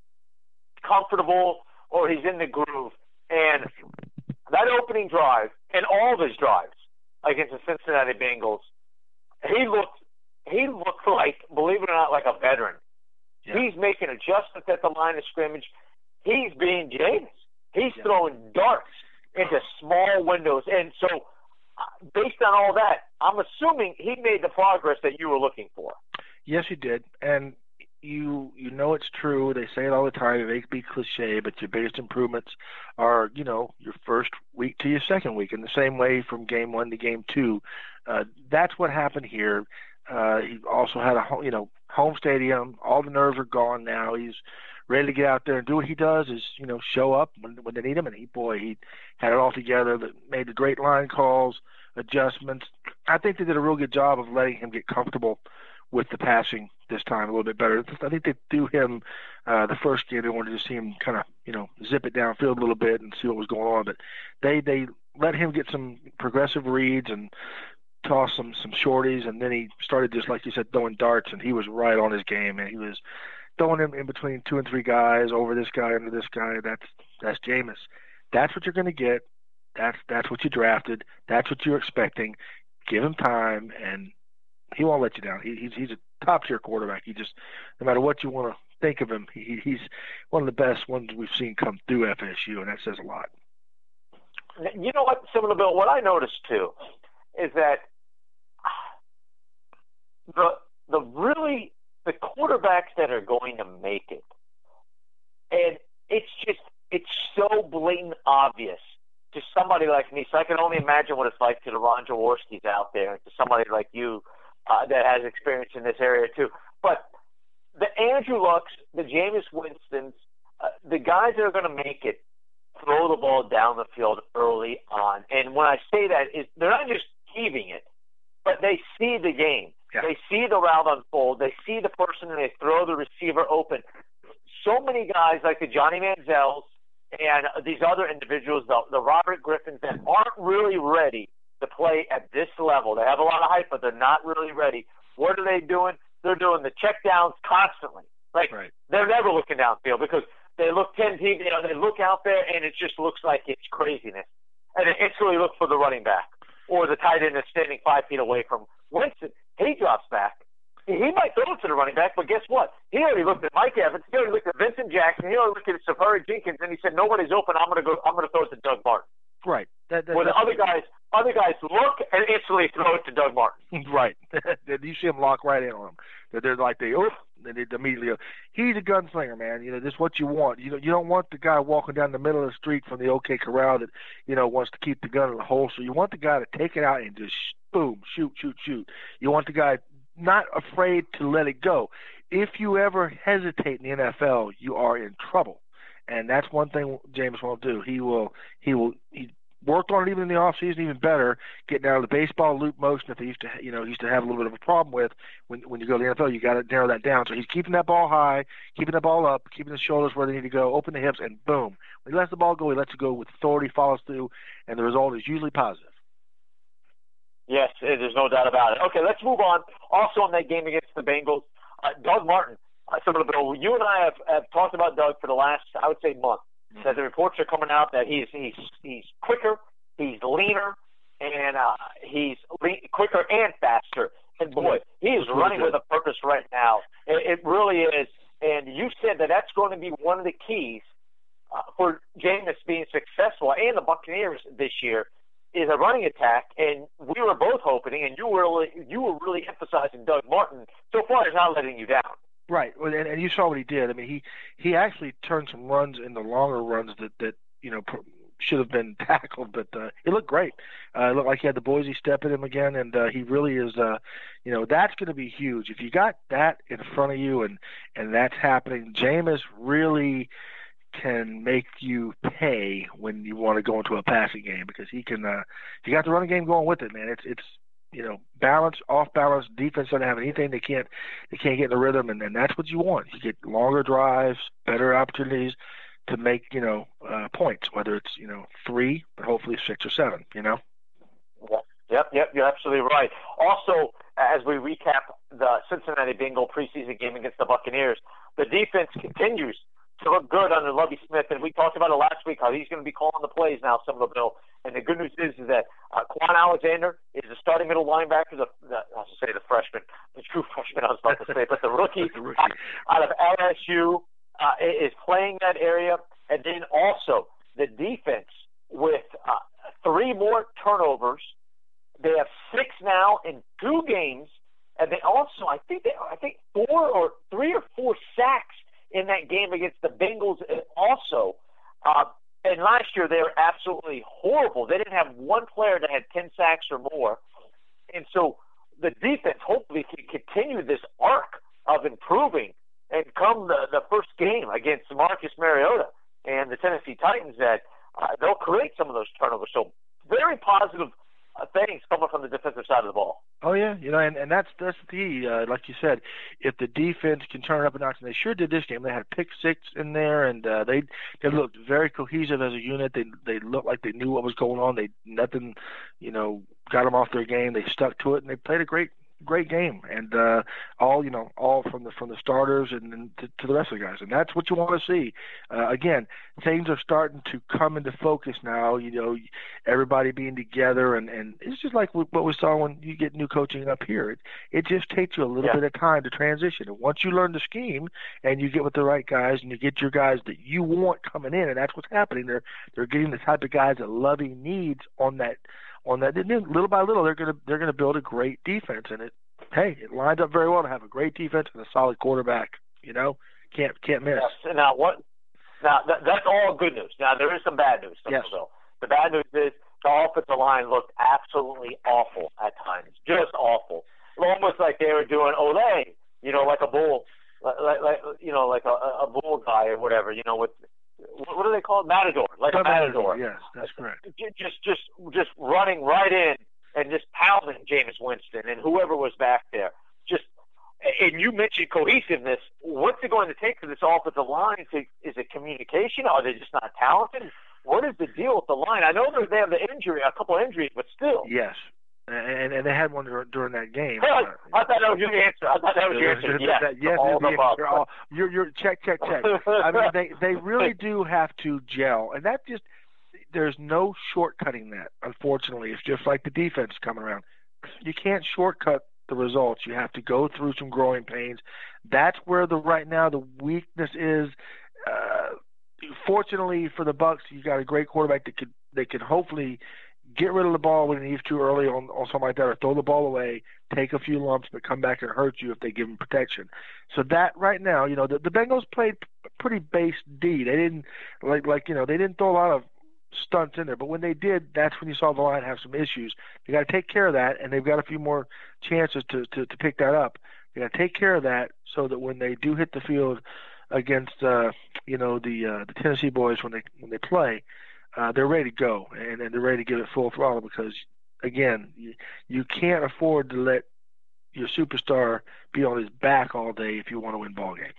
comfortable or he's in the groove. And that opening drive and all of his drives against the Cincinnati Bengals, he looked he looked like, believe it or not, like a veteran. Yeah. He's making adjustments at the line of scrimmage. He's being Jameis. He's yeah. throwing darts into small windows. And so, uh, based on all that, I'm assuming he made the progress that you were looking for. Yes, he did. And you you know it's true. They say it all the time. It may be cliche, but your biggest improvements are, you know, your first week to your second week. In the same way from game one to game two. Uh, that's what happened here. Uh, he also had a, you know, home stadium. All the nerves are gone now. He's ready to get out there and do what he does is, you know, show up when, when they need him. And he, boy, he had it all together, made the great line calls, adjustments. I think they did a real good job of letting him get comfortable with the passing this time a little bit better. I think they threw him uh, the first game. They wanted to see him kind of, you know, zip it downfield a little bit and see what was going on. But they, they let him get some progressive reads and toss some some shorties, and then he started, just like you said, throwing darts, and he was right on his game, and he was throwing him in between two and three guys, over this guy, under this guy. That's that's Jameis. That's what you're going to get. That's that's what you drafted. That's what you're expecting. Give him time, and he won't let you down. He, he's he's a top tier quarterback. He just, no matter what you want to think of him, he, he's one of the best ones we've seen come through F S U, and that says a lot. You know what, Seminole Bill? What I noticed too is that the the really the quarterbacks that are going to make it, and it's just it's so blatant obvious to somebody like me. So I can only imagine what it's like to the Ron Jaworskis out there, and to somebody like you uh, that has experience in this area too. But the Andrew Lucks, the Jameis Winstons, uh, the guys that are going to make it, throw the ball down the field early on. And when I say that, is they're not just heaving it, but they see the game. Yeah. They see the route unfold. They see the person, and they throw the receiver open. So many guys like the Johnny Manziels and these other individuals, the, the Robert Griffins, that aren't really ready to play at this level. They have a lot of hype, but they're not really ready. What are they doing? They're doing the check downs constantly. Like, right. They're never looking downfield because they look ten deep, you know, they look out there, and it just looks like it's craziness. And they instantly look for the running back or the tight end is standing five feet away from Winston. He drops back. He might throw it to the running back, but guess what? He already looked at Mike Evans. He already looked at Vincent Jackson. He already looked at Safari Jenkins, and he said, "Nobody's open. I'm going to go. I'm going to throw it to Doug Martin." Right. That, that, Where the other guys, other guys look and instantly throw it to Doug Martin. Right. You see him lock right in on him. They're, they're like they, oh, they immediately. He's a gunslinger, man. You know, this is what you want. You know, you don't want the guy walking down the middle of the street from the OK Corral that you know wants to keep the gun in the holster. You want the guy to take it out and just boom, shoot, shoot, shoot. You want the guy not afraid to let it go. If you ever hesitate in the N F L, you are in trouble. And that's one thing James won't do. He will, he will, he worked on it even in the off season, even better, getting out of the baseball loop motion that they used to, you know, he used to have a little bit of a problem with when when you go to the N F L. You got to narrow that down. So he's keeping that ball high, keeping that ball up, keeping the shoulders where they need to go, open the hips, and boom. When he lets the ball go, he lets it go with authority, follows through, and the result is usually positive. Yes, there's no doubt about it. Okay, let's move on. Also in that game against the Bengals, uh, Doug Martin. Uh, some of the Bill, you and I have, have talked about Doug for the last, I would say, month. Mm-hmm. That the reports are coming out that he's he's he's quicker, he's leaner, and uh, he's le- quicker and faster. And boy, he is really running good. with a purpose right now. It, it really is. And you said that that's going to be one of the keys uh, for Jameis being successful and the Buccaneers this year. Is a running attack, and we were both hoping, and you were really, you were really emphasizing Doug Martin. So far, he's not letting you down. Right, and, and you saw what he did. I mean, he he actually turned some runs into longer runs that that you know should have been tackled, but uh, he looked great. Uh, it looked like he had the Boise step in him again, and uh, he really is. Uh, you know, that's going to be huge if you got that in front of you, and and that's happening. Jameis really can make you pay when you want to go into a passing game because he can. Uh, you got the running game going with it, man. It's it's you know balance, off balance. Defense doesn't have anything. They can't they can't get in the rhythm, and, and that's what you want. You get longer drives, better opportunities to make you know uh, points, whether it's you know three, but hopefully six or seven. You know. Yep, yep, yep. You're absolutely right. Also, as we recap the Cincinnati Bengal preseason game against the Buccaneers, the defense continues to look good under Lovie Smith, and we talked about it last week how he's going to be calling the plays now, Somerville. And the good news is, is that uh, Quan Alexander is the starting middle linebacker, the, the I was going to say the freshman, the true freshman I was about to say, but the rookie, the rookie. Out, out of L S U uh, is playing that area. And then also the defense with uh, three more turnovers. They have six now in two games, and they also, I think, they, I think four or three or four sacks in that game against the Bengals also. Uh, and last year they were absolutely horrible. They didn't have one player that had ten sacks or more. And so the defense hopefully can continue this arc of improving and come the, the first game against Marcus Mariota and the Tennessee Titans that uh, they'll create some of those turnovers. So very positive uh, things coming from the defensive side of the ball. Oh yeah, you know, and, and that's that's the key. Uh, like you said, if the defense can turn it up a notch, and they sure did this game. They had pick six in there, and uh, they they looked very cohesive as a unit. They they looked like they knew what was going on. They nothing, you know, got them off their game. They stuck to it, and they played a great great game. And uh, all you know, all from the from the starters and, and to, to the rest of the guys. And that's what you want to see. Uh, again, things are starting to come into focus now. You know, everybody being together, and, and it's just like what we saw when you get new coaching up here. It it just takes you a little yeah. bit of time to transition. And once you learn the scheme and you get with the right guys and you get your guys that you want coming in, and that's what's happening. They're they're getting the type of guys that Lovie needs on that. On that, and then little by little, they're gonna they're gonna build a great defense, and it hey, it lined up very well to have a great defense and a solid quarterback. You know, can't can't miss. Yes. Now what? Now that, that's all good news. Now there is some bad news. Yes. Though. The bad news is the offensive line looked absolutely awful at times, just awful. Almost like they were doing Olay, you know, like a bull, like, like you know, like a, a bull guy or whatever, you know, with. What do they call it? Matador, like a matador. Yes, that's correct. Just, just, just running right in and just pounding Jameis Winston and whoever was back there. Just, and you mentioned cohesiveness. What's it going to take for this offensive line? To, is it communication? Are they just not talented? What is the deal with the line? I know they have the injury, a couple of injuries, but still. Yes. And, and they had one during, during that game. I, I thought that was your answer. I thought that was your answer. Yes, that, yes, all the the all, you're, you're check, check, check. I mean, they they really do have to gel, and that just there's no shortcutting that, unfortunately. It's just like the defense coming around. You can't shortcut the results. You have to go through some growing pains. That's where the right now the weakness is. Uh, fortunately for the Bucs, you got a great quarterback that could they could hopefully get rid of the ball when it needs to early on, on something like that, or throw the ball away, take a few lumps, but come back and hurt you if they give them protection. So that right now, you know, the, the Bengals played pretty base D. They didn't like like you know they didn't throw a lot of stunts in there, but when they did, that's when you saw the line have some issues. You got to take care of that, and they've got a few more chances to to, to pick that up. You got to take care of that so that when they do hit the field against uh, you know the uh, the Tennessee boys when they when they play. Uh, they're ready to go, and, and they're ready to give it full throttle because, again, you, you can't afford to let your superstar be on his back all day if you want to win ball games.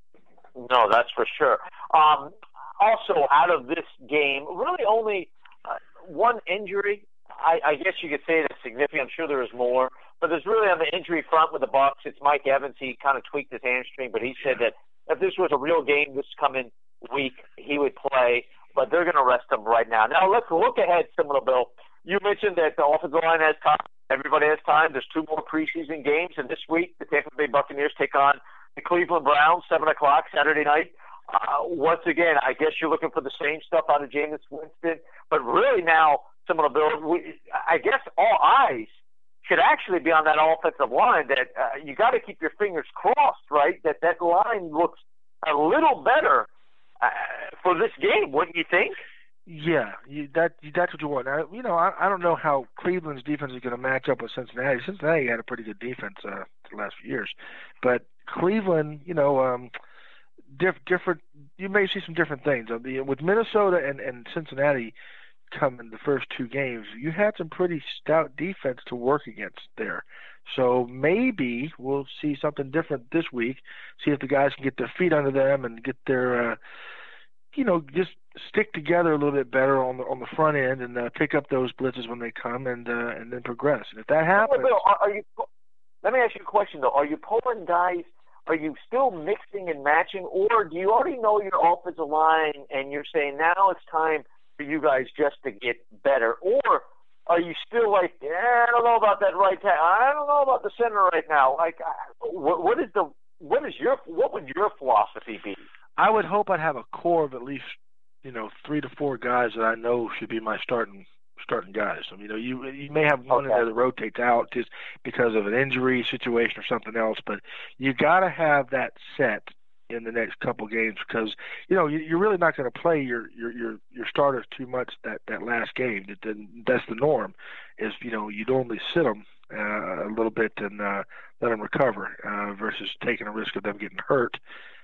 No, that's for sure. Um, also, out of this game, really only uh, one injury. I, I guess you could say that's significant. I'm sure there is more, but there's really on the injury front with the Bucs. It's Mike Evans. He kind of tweaked his hamstring, but he said that if this was a real game this coming week, he would play. But they're going to rest him right now. Now, let's look ahead, Seminole Bill. You mentioned that the offensive line has time. Everybody has time. There's two more preseason games, and this week the Tampa Bay Buccaneers take on the Cleveland Browns, seven o'clock Saturday night. Uh, once again, I guess you're looking for the same stuff out of Jameis Winston. But really now, Seminole Bill, we, I guess all eyes should actually be on that offensive line. That uh, you got to keep your fingers crossed, right, that that line looks a little better Uh, for this game, wouldn't you think? Yeah, you, that that's what you want. Now, you know, I, I don't know how Cleveland's defense is going to match up with Cincinnati. Cincinnati had a pretty good defense uh, the last few years, but Cleveland, you know, um, diff, different. You may see some different things. Uh, the, with Minnesota and, and Cincinnati coming the first two games, you had some pretty stout defense to work against there. So maybe we'll see something different this week. See if the guys can get their feet under them and get their, uh, you know, just stick together a little bit better on the on the front end and uh, pick up those blitzes when they come and uh, and then progress. And if that happens, Bill, are, are you? Let me ask you a question though. Are you pulling guys? Are you still mixing and matching, or do you already know your offensive line and you're saying now it's time for you guys just to get better, or are you still like, yeah, I don't know about that right tackle. I don't know about the center right now. Like, what, what is the, what is your, what would your philosophy be? I would hope I'd have a core of at least, you know, three to four guys that I know should be my starting starting guys. I mean, you know, you you may have one okay. in there that rotates out just because of an injury situation or something else, but you got to have that set in the next couple games because you know you're really not going to play your your your your starters too much that that last game. That that's the norm. Is you know you normally sit them uh, a little bit and uh, let them recover uh, versus taking a risk of them getting hurt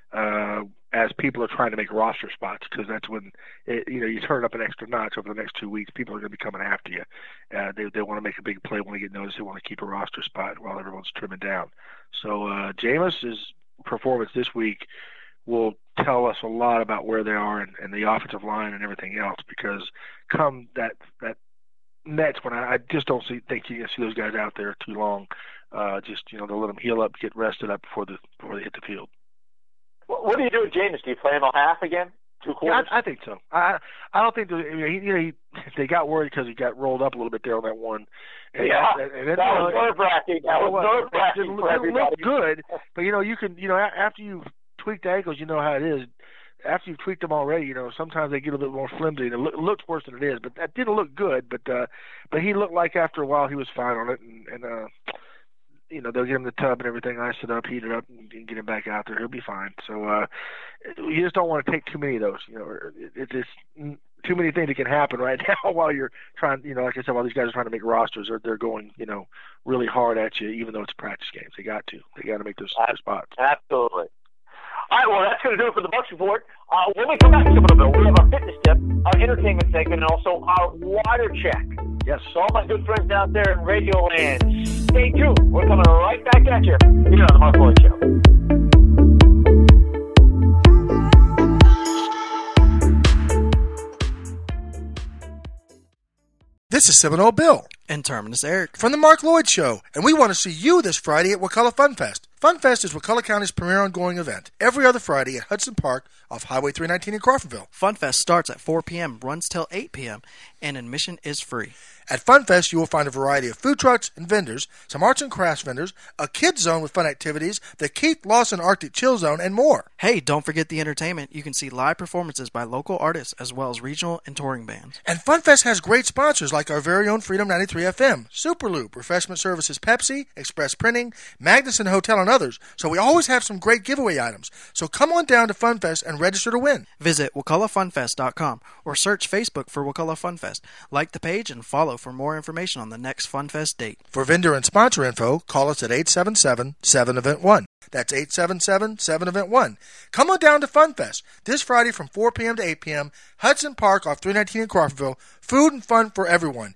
uh, as people are trying to make roster spots because that's when it, you know you turn up an extra notch over the next two weeks. People are going to be coming after you. Uh, they they want to make a big play when they get noticed. They want to keep a roster spot while everyone's trimming down. So uh, Jameis is. Performance this week will tell us a lot about where they are and, and the offensive line and everything else because come that that next one I, I just don't see think you can see those guys out there too long uh, just you know they'll let them heal up get rested up before the before they hit the field. What, what do you do with Jameis? Do you play him a half again? Two quarters? Yeah, I, I think so. I I don't think I mean, he, you know he, they got worried because he got rolled up a little bit there on that one. And yeah, that, and then, that you know, was nerve-wracking. That was nerve-wracking for everybody. It looked good, but you know you can you know after you've tweaked the ankles, you know how it is. After you've tweaked them already, you know sometimes they get a little bit more flimsy. And it, look, it looks worse than it is, but that didn't look good. But uh, but he looked like after a while he was fine on it, and, and uh, you know they'll get him the tub and everything, ice it up, heat it up, and, and get him back out there. He'll be fine. So uh, you just don't want to take too many of those. You know, it, it's just too many things that can happen right now while you're trying. You know, like I said, while these guys are trying to make rosters, or they're going, you know, really hard at you, even though it's practice games. They got to. They got to make those, those spots. Absolutely. All right, well, that's going to do it for the Bucs Report. Uh, when we come back to the bill, we have our fitness tip, our entertainment segment, and also our water check. Yes. So all my good friends out there in Radio Land, stay tuned. We're coming right back at you here on the Mark Lloyd Show. This is Seminole Bill. And Terminus Eric. From the Mark Lloyd Show. And we want to see you this Friday at Wakulla Fun Fest. FunFest is Wakulla County's premier ongoing event, every other Friday at Hudson Park off Highway three nineteen in Crawfordville. FunFest starts at four p.m., runs till eight p.m., and admission is free. At FunFest, you will find a variety of food trucks and vendors, some arts and crafts vendors, a kids zone with fun activities, the Keith Lawson Arctic Chill Zone, and more. Hey, don't forget the entertainment. You can see live performances by local artists as well as regional and touring bands. And FunFest has great sponsors like our very own Freedom ninety-three F M, Superloop, Refreshment Services Pepsi, Express Printing, Magnuson Hotel, and others. So we always have some great giveaway items. So come on down to FunFest and register to win. Visit Wakulla Fun Fest dot com or search Facebook for Wakulla Fun Fest. Like the page and follow for more information on the next FunFest date. For vendor and sponsor info, call us at eight seven seven, seven event one. That's eight seven seven, seven event one. Come on down to FunFest this Friday from four p.m. to eight p.m. Hudson Park off three nineteen in Crawfordville. Food and fun for everyone.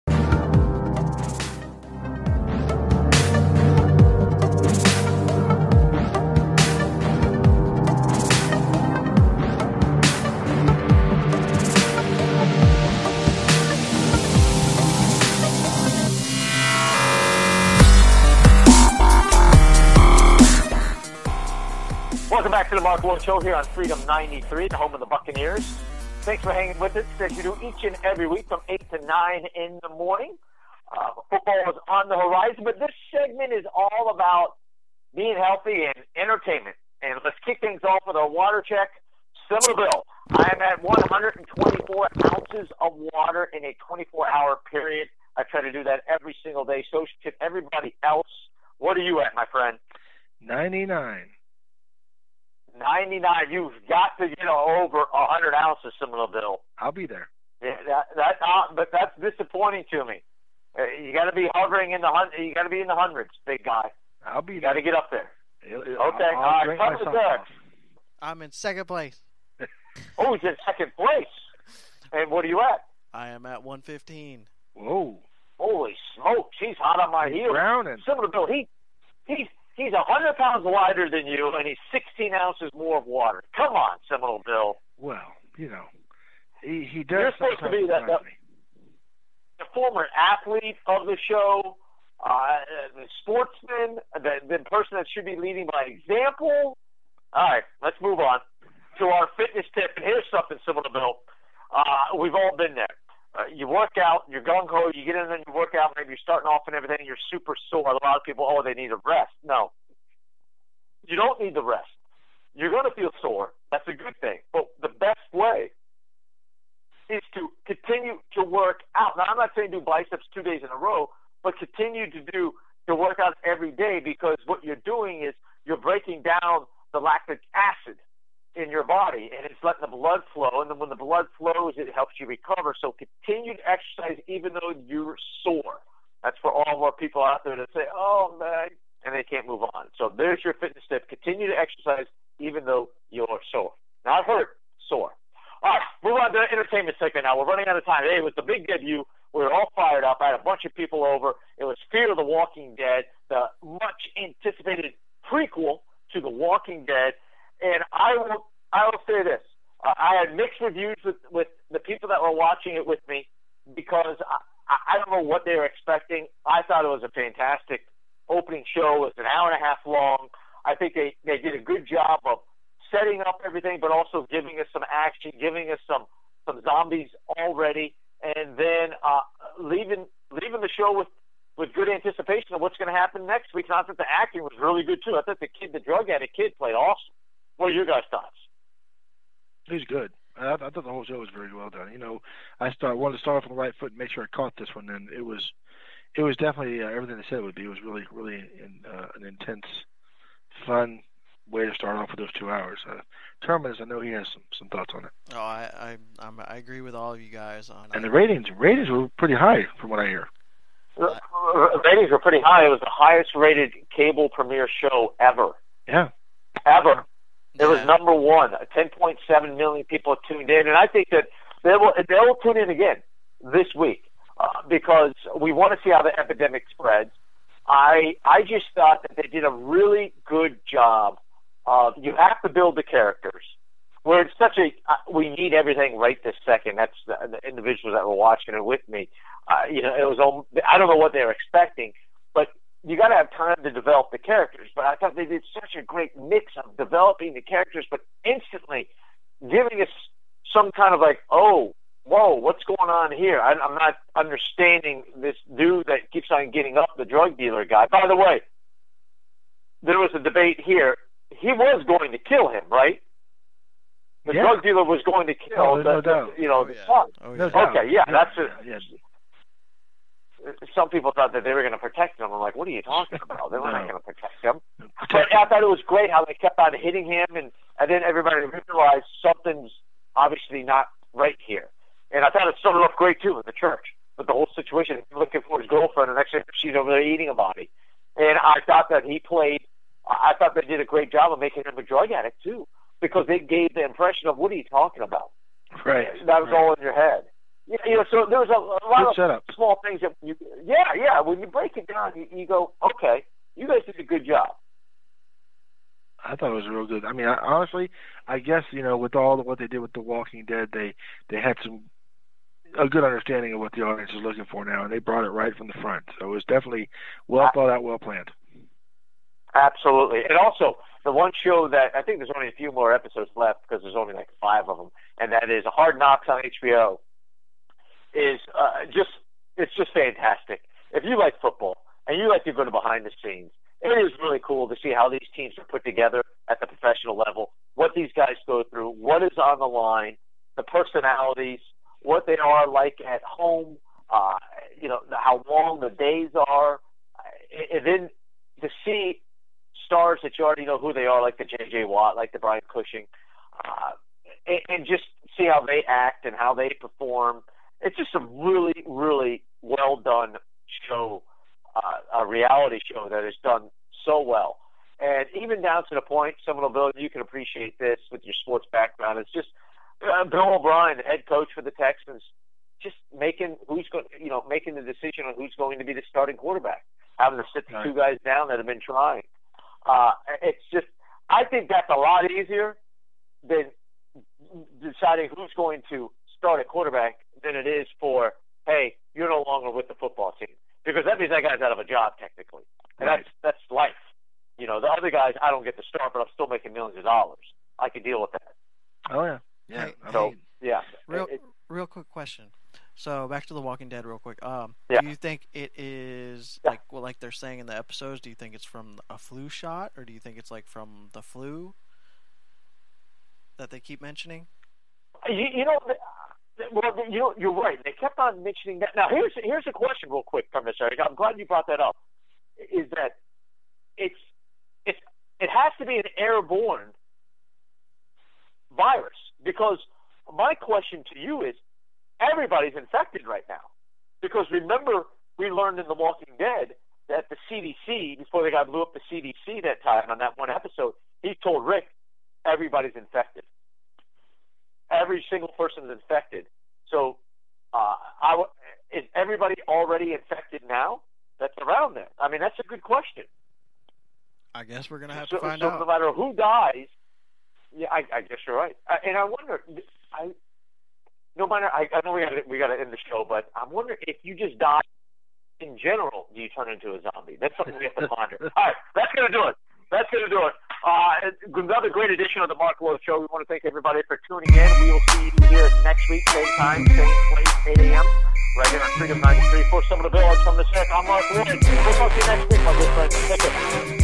Welcome back to the Mark Lord Show here on Freedom ninety-three, the home of the Buccaneers. Thanks for hanging with us as you do each and every week from eight to nine in the morning. Uh, football is on the horizon, but this segment is all about being healthy and entertainment. And let's kick things off with our water check. Somerville, I am at one hundred twenty-four ounces of water in a twenty-four hour period. I try to do that every single day. So should everybody else. What are you at, my friend? ninety-nine. ninety-nine. You've got to get over one hundred ounces, Somerville. I'll be there. Yeah, that, that, uh, but that's disappointing to me. Uh, you got to be hovering in the hun- You got to be in the hundreds, big guy. I'll be you there. Got to get up there. It'll, okay. I'll, All I'll right. Come to off. I'm in second place. Oh, he's in second place. And what are you at? I am at one fifteen. Whoa. Holy smokes. He's hot on my heels. Drowning. Somerville, he, he's, he's one hundred pounds lighter than you, and he's sixteen ounces more of water. Come on, Seminole Bill. Well, you know, he, he does. You're supposed to be the, the, the former athlete of the show, uh, the sportsman, the, the person that should be leading by example. All right, let's move on to our fitness tip. And here's something, Seminole Bill. Uh, we've all been there. Uh, you work out, you're gung-ho, you get in and you work out, maybe you're starting off and everything, you're super sore. A lot of people, oh, they need a rest. No. You don't need the rest. You're going to feel sore. That's a good thing. But the best way is to continue to work out. Now, I'm not saying do biceps two days in a row, but continue to do to work out every day, because what you're doing is you're breaking down the lactic acid in your body, and it's letting the blood flow, and then when the blood flows, it helps you recover. So continue to exercise even though you're sore. That's for all of our people out there that say, oh, man, and they can't move on. So there's your fitness tip. Continue to exercise even though you're sore. Not hurt, sore. All right, move on to the entertainment segment now. We're running out of time. Hey, it was the big debut. We were all fired up. I had a bunch of people over. It was Fear of the Walking Dead, the much-anticipated prequel to The Walking Dead. And I will I will say this. Uh, I had mixed reviews with, with the people that were watching it with me, because I, I don't know what they were expecting. I thought it was a fantastic opening show. It was an hour and a half long. I think they, they did a good job of setting up everything, but also giving us some action, giving us some, some zombies already, and then uh, leaving leaving the show with, with good anticipation of what's going to happen next week. And I thought the acting was really good, too. I thought the kid, the drug addict kid, played awesome. What are your guys' thoughts? It was good. I, I thought the whole show was very well done. You know, I start wanted to start off on the right foot and make sure I caught this one, and it was, it was definitely uh, everything they said it would be. It was really, really in, uh, an intense, fun way to start off with those two hours. Uh, Terminus, I know he has some, some thoughts on it. Oh, I I I'm, I agree with all of you guys on. And the ratings ratings were pretty high from what I hear. The ratings were pretty high. It was the highest rated cable premiere show ever. Yeah. Ever. It was Yeah. number one. ten point seven million people tuned in, and I think that they will they will tune in again this week uh, because we want to see how the epidemic spreads. I I just thought that they did a really good job of, you have to build the characters. Where it's such a uh, we need everything right this second. That's the, the individuals that were watching it with me. Uh, you know, it was I don't know what they were expecting, but you got to have time to develop the characters. But I thought they did such a great mix of developing the characters, but instantly giving us some kind of like, oh, whoa, what's going on here? I, I'm not understanding this dude that keeps on getting up, the drug dealer guy. By the way, there was a debate here. He was going to kill him, right? The yeah. drug dealer was going to kill oh, the, no the, doubt. you know, oh, the yeah. son. Oh, no yeah. Okay, yeah, yeah, that's it. Yeah. Some people thought that they were going to protect him. I'm like, what are you talking about? They were no. not going to protect him. But I thought it was great how they kept on hitting him, and, and then everybody realized something's obviously not right here. And I thought it started off great, too, in the church, with the whole situation. Looking for his girlfriend, and next thing she's over there eating a body. And I thought that he played, I thought they did a great job of making him a drug addict, too, because they gave the impression of, what are you talking about? Right. That was right. all in your head. You know, so there was a, a lot Good of setup. small things that you, yeah, yeah. When you break it down, you, you go, okay, you guys did a good job. I thought it was real good. I mean, I, honestly, I guess you know, with all the, what they did with The Walking Dead, they they had some a good understanding of what the audience is looking for now, and they brought it right from the front. So it was definitely well thought out, well planned. Absolutely, and also the one show that I think there's only a few more episodes left because there's only like five of them, and that is Hard Knocks on H B O. Is uh, just it's just fantastic. If you like football and you like to go to behind the scenes, it is really cool to see how these teams are put together at the professional level, what these guys go through, what is on the line, the personalities, what they are like at home, uh, you know, how long the days are, and then to see stars that you already know who they are, like the J J Watt, like the Brian Cushing, uh, and, and just see how they act and how they perform. It's just a really, really well done show, uh, a reality show that is done so well. And even down to the point, some of the you can appreciate this with your sports background. It's just uh, Bill O'Brien, the head coach for the Texans, just making who's going, you know, making the decision on who's going to be the starting quarterback, having to sit the right. two guys down that have been trying. Uh, it's just, I think that's a lot easier than deciding who's going to start at quarterback than it is for, hey, you're no longer with the football team. Because that means that guy's out of a job, technically. And right. that's that's life. You know, the other guys, I don't get to start, but I'm still making millions of dollars. I can deal with that. Oh, yeah. Yeah. Hey, I so, mean, yeah. Real, It, real quick question. So back to The Walking Dead, real quick. Um, Yeah. Do you think it is Yeah. like well, like they're saying in the episodes? Do you think it's from a flu shot, or do you think it's like from the flu that they keep mentioning? you, you know, well, you know, you're right. They kept on mentioning that. Now, here's here's a question, real quick, from this, Eric. I'm glad you brought that up. Is that it's it's it has to be an airborne virus, because my question to you is, everybody's infected right now. Because remember, we learned in The Walking Dead that the C D C, before they got blew up the C D C that time on that one episode, he told Rick, everybody's infected. Every single person is infected. So, uh, I, is everybody already infected now that's around there? I mean, that's a good question. I guess we're gonna have so, to find so out. no matter who dies, yeah, I, I guess you're right. I, and I wonder, I no matter, I, I know we got we got to end the show, but I'm wondering if you just die in general, do you turn into a zombie? That's something we have to ponder. All right, that's gonna do it. That's gonna do it. Uh, another great edition of the Mark Lowe Show. We want to thank everybody for tuning in. We will see you here next week, same time, same place, eight a.m. right here on Freedom ninety-three. For some of the Village from the Set, I'm Mark Lowe. We'll talk to you next week, my good friends. Take care.